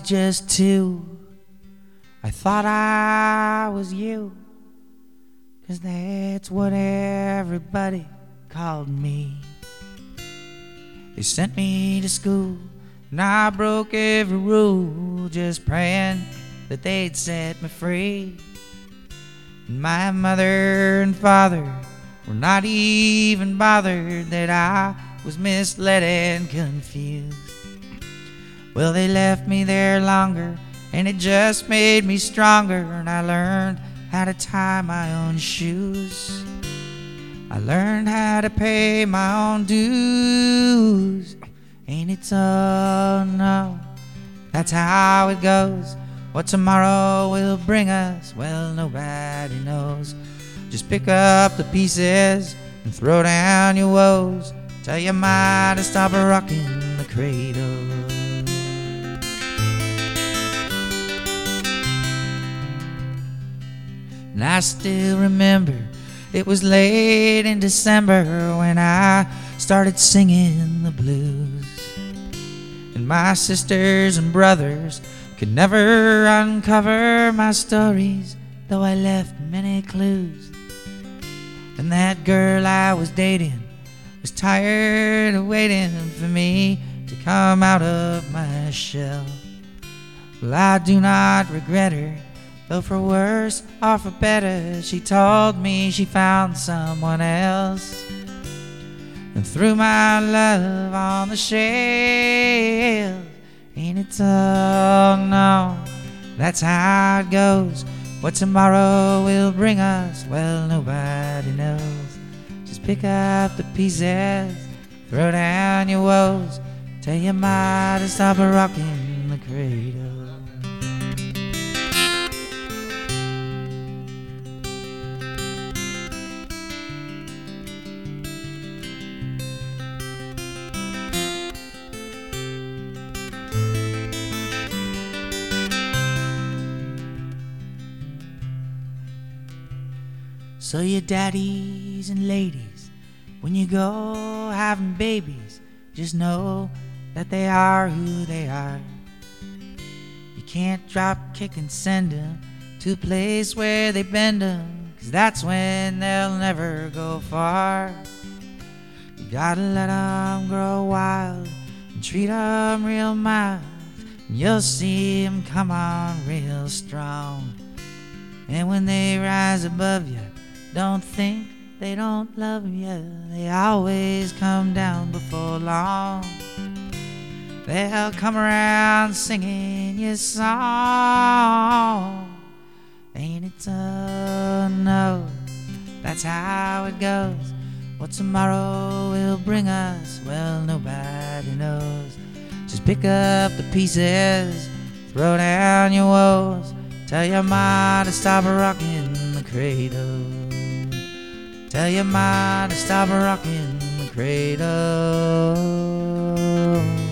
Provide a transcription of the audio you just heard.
just 2, I thought I was you, 'cause that's what everybody called me. They sent me to school and I broke every rule, just praying that they'd set me free. And my mother and father were not even bothered that I was misled and confused. Well, they left me there longer, and it just made me stronger, and I learned how to tie my own shoes. I learned how to pay my own dues. Ain't it so? No, that's how it goes. What tomorrow will bring us, well, nobody knows. Just pick up the pieces and throw down your woes. Tell your mind to stop rocking the cradle. And I still remember it was late in December when I started singing the blues. And my sisters and brothers could never uncover my stories, though I left many clues. And that girl I was dating was tired of waiting for me to come out of my shell. Well, I do not regret her, though for worse or for better, she told me she found someone else and threw my love on the shelf. Ain't it so? No, that's how it goes. What tomorrow will bring us, well, nobody knows. Just pick up the pieces, throw down your woes. Tell your mind to stop rocking the cradle. So you daddies and ladies, when you go having babies, just know that they are who they are. You can't drop, kick and send them to a place where they bend them, 'cause that's when they'll never go far. You gotta let them grow wild and treat them real mild, and you'll see them come on real strong. And when they rise above you, don't think they don't love you. They always come down before long. They'll come around singing your song. Ain't it so? No, that's how it goes. What tomorrow will bring us, well, nobody knows. Just pick up the pieces, throw down your woes. Tell your mind to stop rocking the cradle. Tell your mind to stop rocking the cradle.